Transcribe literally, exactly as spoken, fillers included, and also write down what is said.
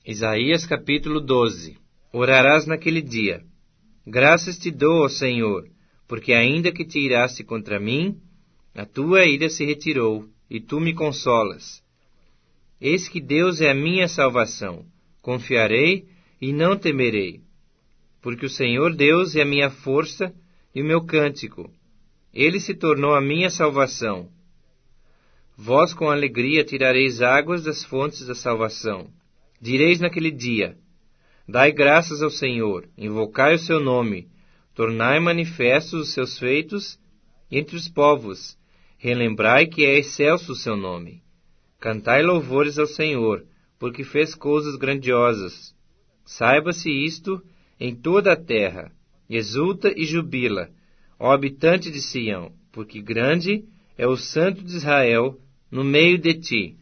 Isaías capítulo doze. Orarás naquele dia. Graças te dou, ó Senhor, porque ainda que te iraste contra mim, a tua ira se retirou, e tu me consolas. Eis que Deus é a minha salvação. Confiarei e não temerei, porque o Senhor Deus é a minha força e o meu cântico. Ele se tornou a minha salvação. Vós com alegria tirareis águas das fontes da salvação. Direis naquele dia: dai graças ao Senhor, invocai o seu nome, tornai manifestos os seus feitos entre os povos, relembrai que é excelso o seu nome. Cantai louvores ao Senhor, porque fez coisas grandiosas. Saiba-se isto em toda a terra. Exulta e jubila, ó habitante de Sião, porque grande é o Santo de Israel no meio de ti.